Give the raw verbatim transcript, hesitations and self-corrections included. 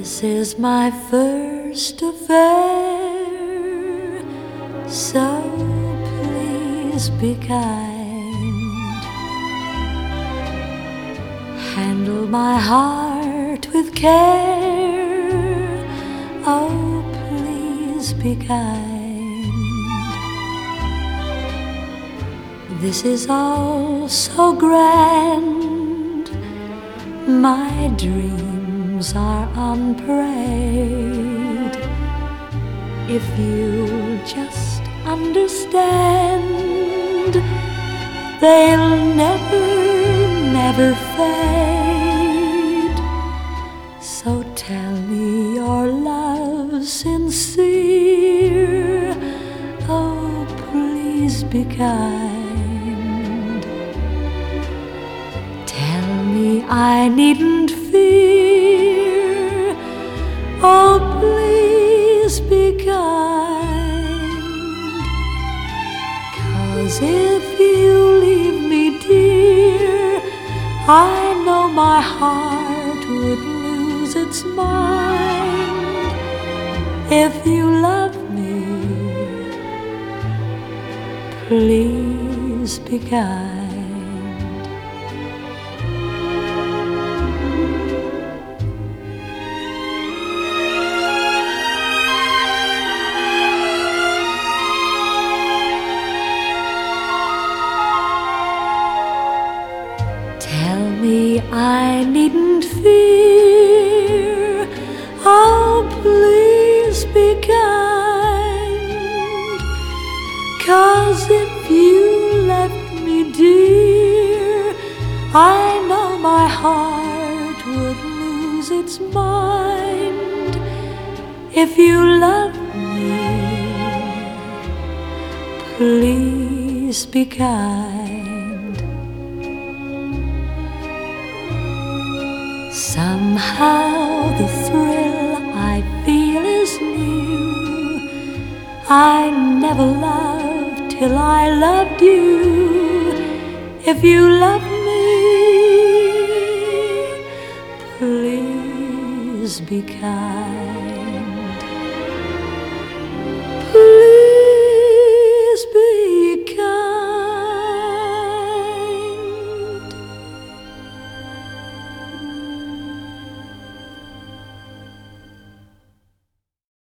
This is my first affair, so please be kind. Handle my heart with care, oh please be kind. This is all so grand, my dreams are unparade. If you'll just understand, they'll never, never fade. So tell me your love's sincere, oh please be kind. Tell me I needn't fear, oh please be kind. 'Cause if you leave me, dear, I know my heart would lose its mind. If you love me, please be kind. Tell me I needn't fear, oh please be kind. 'Cause if you left me, dear, I know my heart would lose its mind. If you love me, please be kind. Somehow the thrill I feel is new. I never loved till I loved you. If you love me, please be kind.